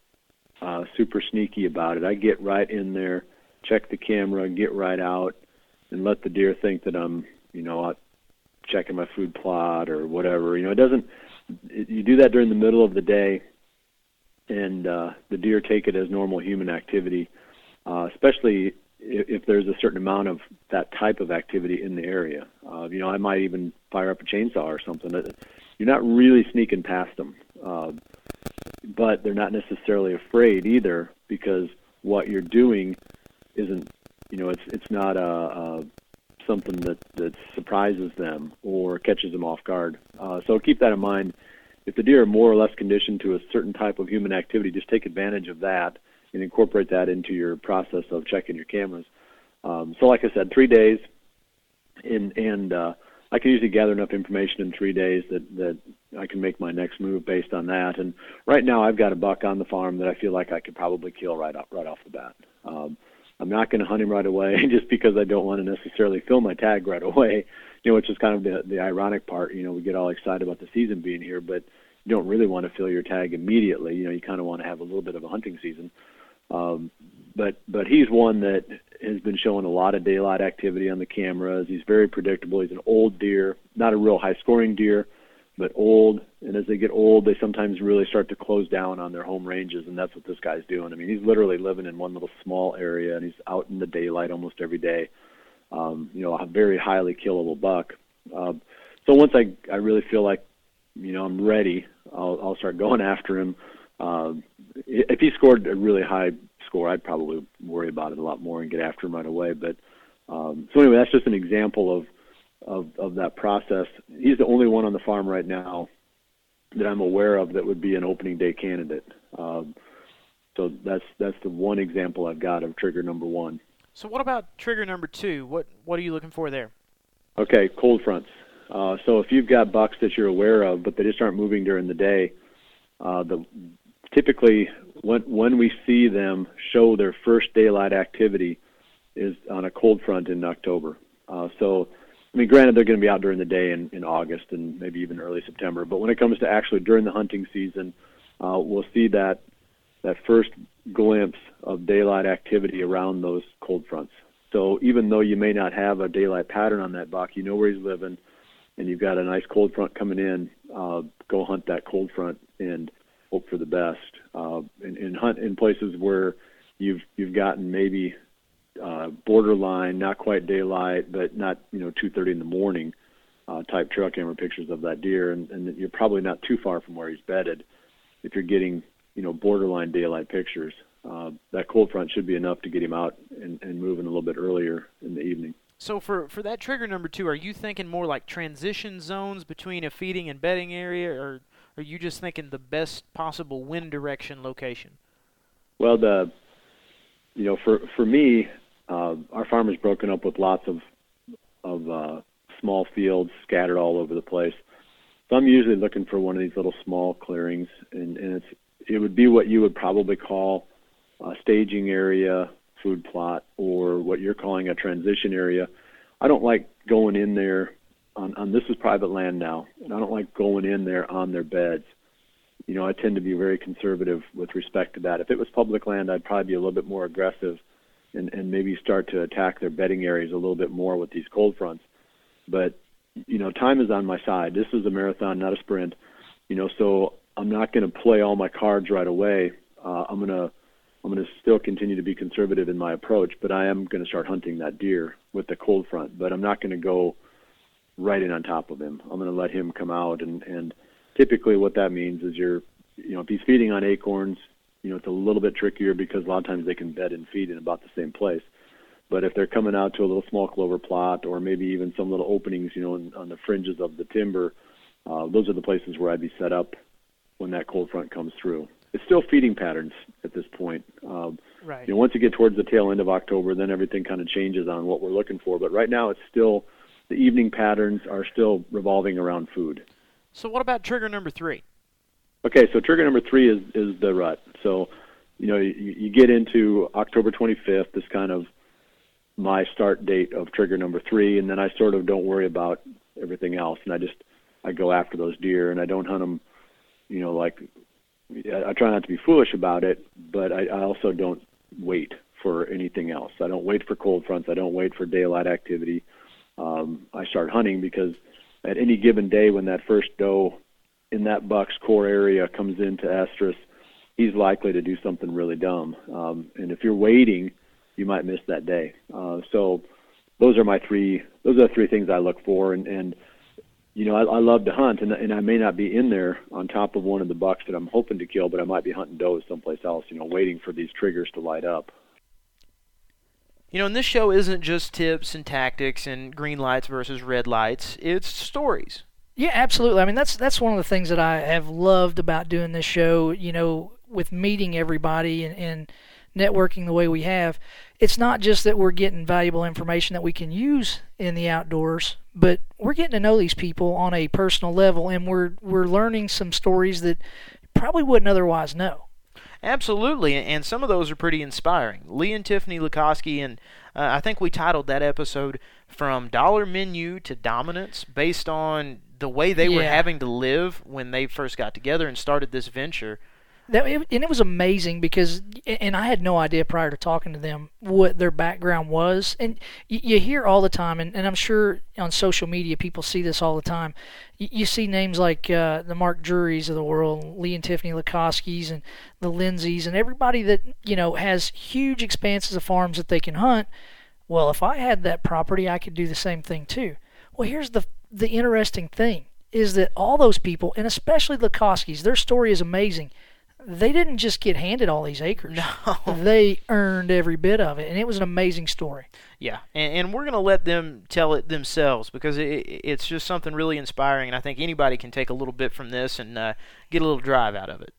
uh, super sneaky about it. I get right in there, check the camera, get right out, and let the deer think that I'm, you know, out checking my food plot or whatever. You know, it doesn't. It, you do that during the middle of the day, and uh, the deer take it as normal human activity, uh, especially if, if there's a certain amount of that type of activity in the area. Uh, you know, I might even fire up a chainsaw or something. You're not really sneaking past them, uh, but they're not necessarily afraid either, because what you're doing isn't, you know, it's it's not a, a something that, that surprises them or catches them off guard. Uh, so keep that in mind. If the deer are more or less conditioned to a certain type of human activity, just take advantage of that and incorporate that into your process of checking your cameras. Um, so like I said, three days, and, and uh, I can usually gather enough information in three days that, that I can make my next move based on that. And right now I've got a buck on the farm that I feel like I could probably kill right off, right off the bat. Um, I'm not going to hunt him right away just because I don't want to necessarily fill my tag right away, you know, which is kind of the, the ironic part. You know, we get all excited about the season being here, but you don't really want to fill your tag immediately. You know, you kind of want to have a little bit of a hunting season. Um, but but he's one that has been showing a lot of daylight activity on the cameras. He's very predictable. He's an old deer, not a real high-scoring deer, but old. And as they get old, they sometimes really start to close down on their home ranges, and that's what this guy's doing. I mean, he's literally living in one little small area, and he's out in the daylight almost every day. Um, you know, a very highly killable buck. Uh, so once I, I really feel like, you know, I'm ready, I'll, I'll start going after him. Uh, if he scored a really high score, I'd probably worry about it a lot more and get after him right away. But um, so anyway, that's just an example of, of of that process. He's the only one on the farm right now that I'm aware of that would be an opening day candidate. Um, so that's that's the one example I've got of trigger number one. So what about trigger number two? What what are you looking for there? Okay, cold fronts. Uh, so if you've got bucks that you're aware of, but they just aren't moving during the day, uh, the typically when when we see them show their first daylight activity is on a cold front in October. Uh, so, I mean, granted, they're going to be out during the day in, in August and maybe even early September, but when it comes to actually during the hunting season, uh, we'll see that that first glimpse of daylight activity around those cold fronts. So even though you may not have a daylight pattern on that buck, you know where he's living, and you've got a nice cold front coming in, uh, go hunt that cold front and hope for the best. Uh, and, and hunt in places where you've you've gotten maybe uh, borderline, not quite daylight, but not, you know, two thirty in the morning uh, type trail camera pictures of that deer, and, and you're probably not too far from where he's bedded. If you're getting, you know, borderline daylight pictures, uh, that cold front should be enough to get him out and, and moving a little bit earlier in the evening. So for, for that trigger number two, are you thinking more like transition zones between a feeding and bedding area, or are you just thinking the best possible wind direction location? Well, the you know, for for me, uh, our farm is broken up with lots of of uh, small fields scattered all over the place. So I'm usually looking for one of these little small clearings, and, and it's it would be what you would probably call a staging area, food plot, or what you're calling a transition area. I don't like going in there on, on this is private land now, and I don't like going in there on their beds. You know, I tend to be very conservative with respect to that. If it was public land, I'd probably be a little bit more aggressive and, and maybe start to attack their bedding areas a little bit more with these cold fronts. But, you know, time is on my side. This is a marathon, not a sprint. You know, so I'm not going to play all my cards right away. Uh, I'm going to I'm going to still continue to be conservative in my approach, but I am going to start hunting that deer with the cold front. But I'm not going to go right in on top of him. I'm going to let him come out, and, and typically what that means is you're, you know, if he's feeding on acorns, you know, it's a little bit trickier because a lot of times they can bed and feed in about the same place. But if they're coming out to a little small clover plot or maybe even some little openings, you know, in, on the fringes of the timber, uh, those are the places where I'd be set up when that cold front comes through. It's still feeding patterns at this point. Um, right. You know, once you get towards the tail end of October, then everything kind of changes on what we're looking for. But right now, it's still the evening patterns are still revolving around food. So what about trigger number three? Okay, so trigger number three is, is the rut. So, you know, you, you get into October twenty-fifth, is kind of my start date of trigger number three, and then I sort of don't worry about everything else, and I just I go after those deer, and I don't hunt them, you know, like I, I try not to be foolish about it, but I, I also don't wait for anything else. I don't wait for cold fronts. I don't wait for daylight activity. Um, I start hunting because at any given day when that first doe in that buck's core area comes into estrus, he's likely to do something really dumb. Um, and if you're waiting, you might miss that day. Uh, so those are my three, those are the three things I look for. And, and you know, I, I love to hunt, and, and I may not be in there on top of one of the bucks that I'm hoping to kill, but I might be hunting does someplace else, you know, waiting for these triggers to light up. You know, and this show isn't just tips and tactics and green lights versus red lights. It's stories. Yeah, absolutely. I mean, that's that's one of the things that I have loved about doing this show, you know, with meeting everybody and, and networking the way we have. It's not just that we're getting valuable information that we can use in the outdoors, but we're getting to know these people on a personal level, and we're we're learning some stories that probably wouldn't otherwise know. Absolutely, and some of those are pretty inspiring. Lee and Tiffany Lukoski, and uh, I think we titled that episode From Dollar Menu to Dominance, based on the way they yeah. were having to live when they first got together and started this venture. That, and it was amazing because, and I had no idea prior to talking to them what their background was. And you, you hear all the time, and, and I'm sure on social media people see this all the time. You, you see names like uh, the Mark Drurys of the world, Lee and Tiffany Lukoskis, and the Lindsays, and everybody that, you know, has huge expanses of farms that they can hunt. Well, if I had that property, I could do the same thing too. Well, here's the the interesting thing is that all those people, and especially the Lukoskis, their story is amazing. They didn't just get handed all these acres. No. They earned every bit of it, and it was an amazing story. Yeah, and, and we're going to let them tell it themselves because it, it's just something really inspiring, and I think anybody can take a little bit from this and uh, get a little drive out of it.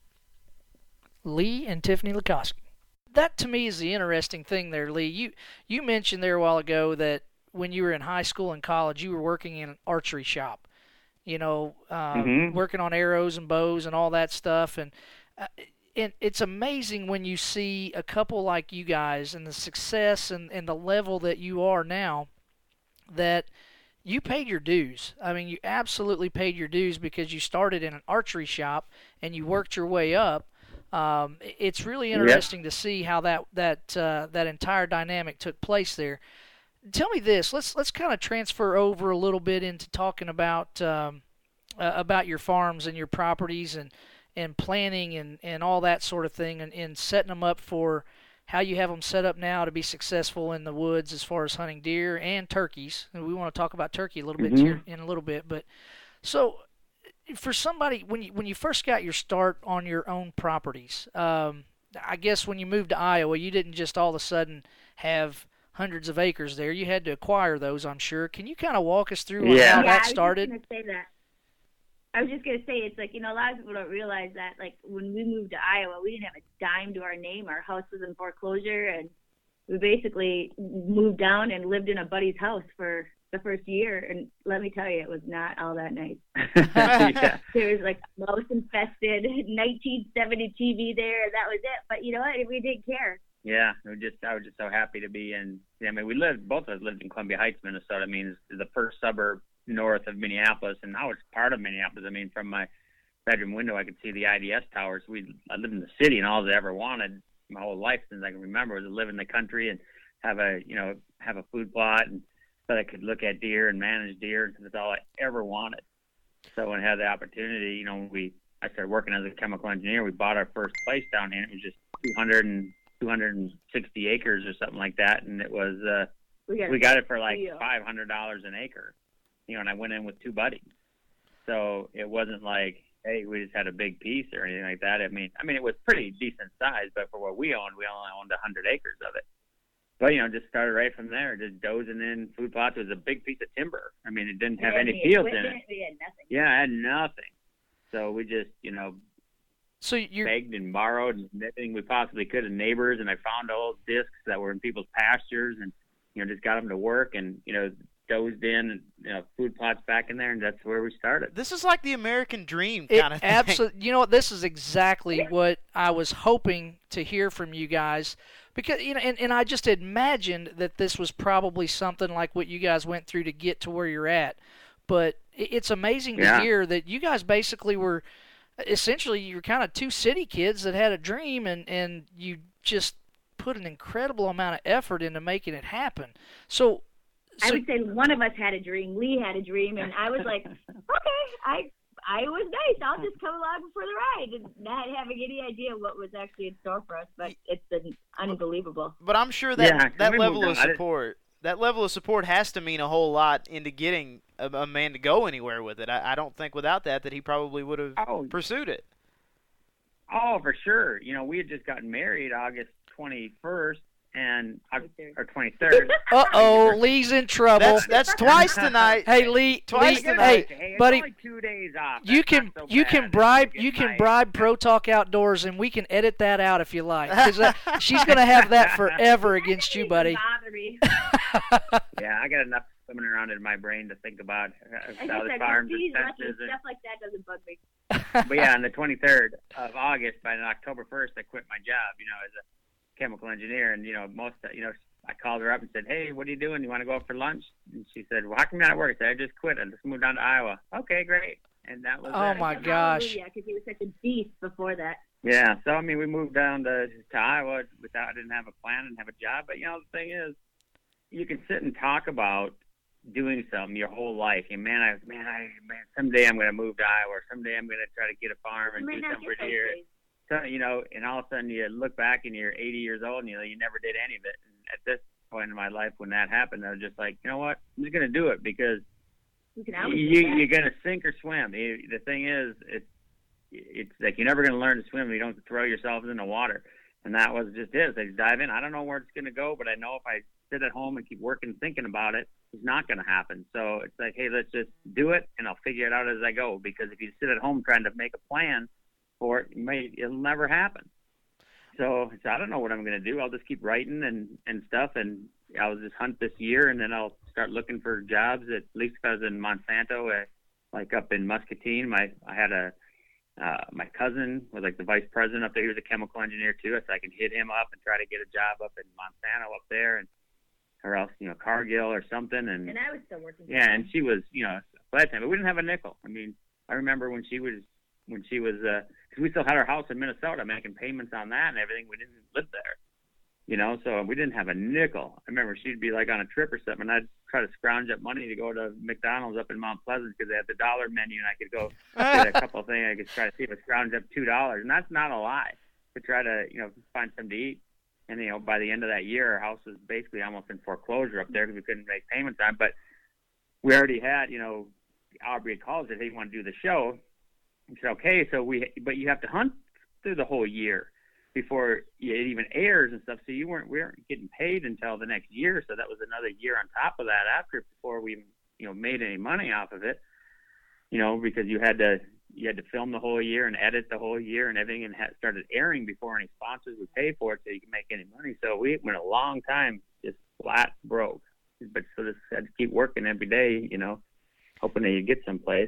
Lee and Tiffany Lukoski. That, to me, is the interesting thing there, Lee. You, you mentioned there a while ago that when you were in high school and college, you were working in an archery shop, you know, uh, mm-hmm. working on arrows and bows and all that stuff, and Uh, and it's amazing when you see a couple like you guys and the success and, and the level that you are now, that you paid your dues. I mean, you absolutely paid your dues because you started in an archery shop and you worked your way up. Um, it's really interesting yep. to see how that that uh, that entire dynamic took place there. Tell me this. Let's let's kind of transfer over a little bit into talking about um, uh, about your farms and your properties and. and planning and, and all that sort of thing and, and setting them up for how you have them set up now to be successful in the woods as far as hunting deer and turkeys. And we want to talk about turkey a little mm-hmm. bit here in a little bit. But so for somebody, when you, when you first got your start on your own properties, um, I guess when you moved to Iowa, you didn't just all of a sudden have hundreds of acres there. You had to acquire those, I'm sure. Can you kind of walk us through yeah. how yeah, that started? I was just going to say that. I was just going to say, it's like, you know, a lot of people don't realize that, like, when we moved to Iowa, we didn't have a dime to our name. Our house was in foreclosure, and we basically moved down and lived in a buddy's house for the first year. And let me tell you, it was not all that nice. yeah. There was, like, mouse-infested nineteen seventy T V there, and that was it. But you know what? We didn't care. Yeah, we just I was just so happy to be in. I mean, we lived, both of us lived in Columbia Heights, Minnesota. I mean, it's the first suburb north of Minneapolis, and I was part of Minneapolis. I mean, from my bedroom window, I could see the I D S towers. We I lived in the city, and all I ever wanted my whole life since I can remember was to live in the country and have a you know have a food plot, and so I could look at deer and manage deer. That's all I ever wanted. So when I had the opportunity, you know, we I started working as a chemical engineer. We bought our first place down here. It was just two hundred and two hundred sixty acres or something like that, and it was uh, we got, we got it for like deal. five hundred dollars an acre. You know, and I went in with two buddies. So it wasn't like, hey, we just had a big piece or anything like that. I mean, I mean, it was pretty decent size, but for what we owned, we only owned one hundred acres of it. But, you know, just started right from there, just dozing in food plots. It was a big piece of timber. I mean, it didn't have yeah, any fields in it. We had nothing. Yeah, I had nothing. So we just, you know, so you're... begged and borrowed and everything we possibly could of neighbors. And I found old discs that were in people's pastures and, you know, just got them to work and, you know, dozed in and you know, food plots back in there, and that's where we started. This is like the American dream kind of thing. Absolutely. You know what? This is exactly what I was hoping to hear from you guys, because you know, and, and I just imagined that this was probably something like what you guys went through to get to where you're at. But it's amazing yeah. to hear that you guys basically were essentially you're kind of two city kids that had a dream, and, and you just put an incredible amount of effort into making it happen. So, so I would say one of us had a dream. Lee had a dream, and I was like, okay, I I was nice. I'll just come along for the ride, and not having any idea what was actually in store for us. But it's been unbelievable. But I'm sure that Yeah, that we level moved of on. I didn't- support, that level of support has to mean a whole lot into getting a, a man to go anywhere with it. I, I don't think without that that he probably would have Oh. pursued it. Oh, for sure. You know, we had just gotten married August twenty-first and or twenty-third. Uh-oh, Lee's in trouble. That's that's twice tonight. Hey, Lee, Twice Lee, tonight. hey, Hey, it's buddy, only two days off. you That's can not so you bad. can bribe It's you can nice. bribe Pro Talk Outdoors, and we can edit that out if you like, because she's gonna have that forever against you, buddy. Bother me. Yeah, I got enough swimming around in my brain to think about uh, I South said, Farms geez, and Rusty, fences. And, stuff like that doesn't bug me. but yeah, on the twenty-third of August, by October first, I quit my job. You know, as a chemical engineer, and you know, most you know, I called her up and said, "Hey, what are you doing? You want to go out for lunch?" And she said, "Well, how come you're not at work?" I said, "I just quit. I just moved down to Iowa." Okay, great. And that was Oh it. my gosh. Yeah, because he was such a beast before that. Yeah, so I mean, we moved down to, to Iowa without I didn't have a plan and have a job. But you know, the thing is, you can sit and talk about doing something your whole life. And man, I man, I man, someday I'm going to move to Iowa. Or someday I'm going to try to get a farm and You do might not something get for those deer. days. So you know, and all of a sudden you look back and you're eighty years old and you know you never did any of it. And at this point in my life, when that happened, I was just like, you know what, I'm just going to do it because You can always you, do that. you're going to sink or swim. The, the thing is, it's it's like you're never going to learn to swim if you don't throw yourself in the water. And that was just it. So I just dive in. I don't know where it's going to go, but I know if I sit at home and keep working, thinking about it, it's not going to happen. So it's like, hey, let's just do it, and I'll figure it out as I go. Because if you sit at home trying to make a plan for it, you may, it'll never happen. So, so I don't know what I'm going to do. I'll just keep writing and, and stuff, and I'll just hunt this year, and then I'll start looking for jobs. At least because in Monsanto, uh, like up in Muscatine, my I had a uh, my cousin was like the vice president up there. He was a chemical engineer too, so I can hit him up and try to get a job up in Monsanto up there, and or else you know Cargill or something. And And I was still working. yeah, and she was you know by that time, but we didn't have a nickel. I mean, I remember when she was when she was uh, cause we still had our house in Minnesota, making payments on that and everything. We didn't live there. You know, so we didn't have a nickel. I remember she'd be like on a trip or something, and I'd try to scrounge up money to go to McDonald's up in Mount Pleasant because they had the dollar menu, and I could go get a couple of things. I could try to see if I scrounge up two dollars, and that's not a lie. To try to, you know, find something to eat. And you know, by the end of that year, our house was basically almost in foreclosure up there because we couldn't make payments on it. But we already had, you know, Aubrey had called us and said, "Hey, you want to do the show?" We said, "Okay." So we, but you have to hunt through the whole year before it even airs and stuff. So you weren't, we weren't getting paid until the next year. So that was another year on top of that after, before we, you know, made any money off of it, you know, because you had to, you had to film the whole year and edit the whole year and everything, and had started airing before any sponsors would pay for it so you could make any money. So we went a long time just flat broke, but so just had to keep working every day, you know, hoping that you get someplace.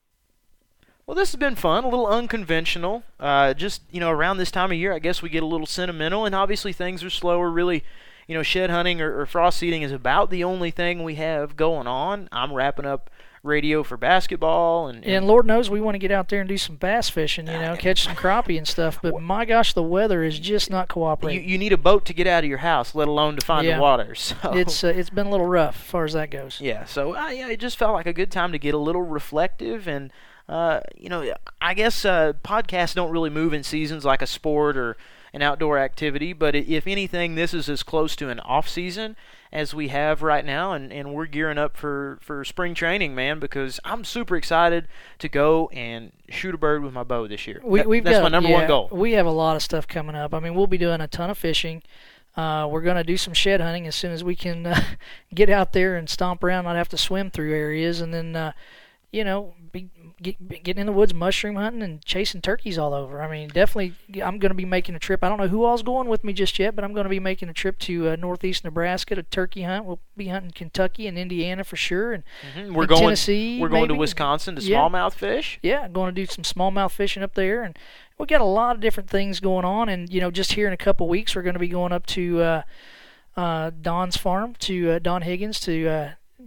Well, this has been fun, a little unconventional. Uh, just, you know, around this time of year, I guess we get a little sentimental, and obviously things are slower. Really, you know, shed hunting or, or frost seeding is about the only thing we have going on. I'm wrapping up radio for basketball. And, and, and Lord knows we want to get out there and do some bass fishing, you know, catch some crappie and stuff. But my gosh, the weather is just not cooperating. You, you need a boat to get out of your house, let alone to find yeah. the water. So. It's uh, it's been a little rough as far as that goes. Yeah, so uh, yeah, it just felt like a good time to get a little reflective. And, uh, you know, I guess uh, podcasts don't really move in seasons like a sport or an outdoor activity. But if anything, this is as close to an off-season as we have right now, and, and we're gearing up for, for spring training, man, because I'm super excited to go and shoot a bird with my bow this year. We, that, we've that's got, my number yeah, one goal. We have a lot of stuff coming up. I mean, we'll be doing a ton of fishing. Uh, we're going to do some shed hunting as soon as we can uh, get out there and stomp around, not have to swim through areas, and then, uh, you know, be, get, be getting in the woods mushroom hunting and chasing turkeys all over. I mean, definitely I'm going to be making a trip. I don't know who all's going with me just yet, but I'm going to be making a trip to uh, northeast Nebraska to turkey hunt. We'll be hunting Kentucky and Indiana for sure, and, mm-hmm. we're and going, Tennessee. We're going maybe. to Wisconsin to yeah. smallmouth fish. Yeah, going to do some smallmouth fishing up there, and we got a lot of different things going on. And you know, just here in a couple weeks, we're going to be going up to uh, uh, Don's farm to uh, Don Higgins to uh, you know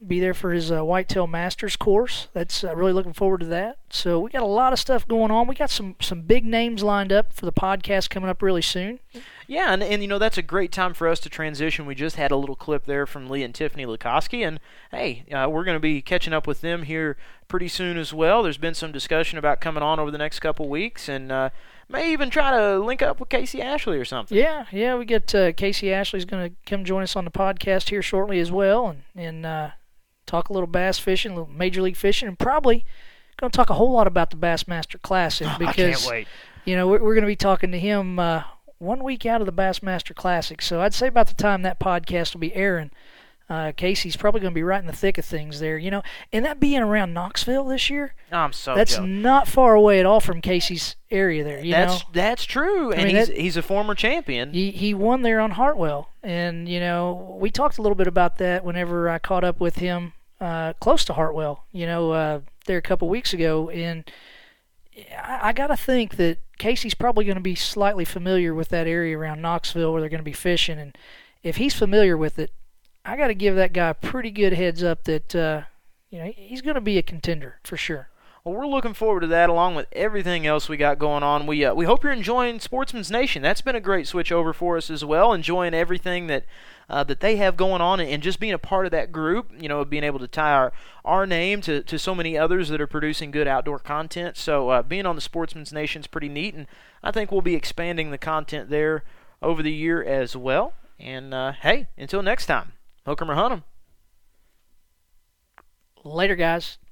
be there for his uh, Whitetail Masters course. That's uh, really looking forward to that. So we got a lot of stuff going on. We got some, some big names lined up for the podcast coming up really soon. Yeah, and, and you know, that's a great time for us to transition. We just had a little clip there from Lee and Tiffany Lukoski, and hey, uh, we're going to be catching up with them here pretty soon as well. There's been some discussion about coming on over the next couple weeks, and uh, may even try to link up with Casey Ashley or something. Yeah, yeah, we get uh, Casey Ashley's going to come join us on the podcast here shortly as well, and, and uh, talk a little bass fishing, a little Major League fishing, and probably going to talk a whole lot about the Bassmaster Classic because, I can't wait. you know, we're, we're going to be talking to him uh, one week out of the Bassmaster Classic. So I'd say about the time that podcast will be airing, uh, Casey's probably going to be right in the thick of things there. You know, and that being around Knoxville this year, oh, I'm so that's jealous. Not far away at all from Casey's area there. You that's know? that's true, and I mean, he's that, he's a former champion. He he won there on Hartwell, and you know we talked a little bit about that whenever I caught up with him uh, close to Hartwell. You know, uh, there a couple weeks ago, and I, I got to think that Casey's probably going to be slightly familiar with that area around Knoxville where they're going to be fishing, and if he's familiar with it, I got to give that guy a pretty good heads up that uh, you know he's going to be a contender for sure. Well, we're looking forward to that, along with everything else we got going on. We uh, we hope you're enjoying Sportsman's Nation. That's been a great switch over for us as well. Enjoying everything that uh, that they have going on, and just being a part of that group. You know, being able to tie our our name to, to so many others that are producing good outdoor content. So uh, being on the Sportsman's Nation is pretty neat, and I think we'll be expanding the content there over the year as well. And uh, hey, until next time, hook 'em or hunt 'em. Later, guys.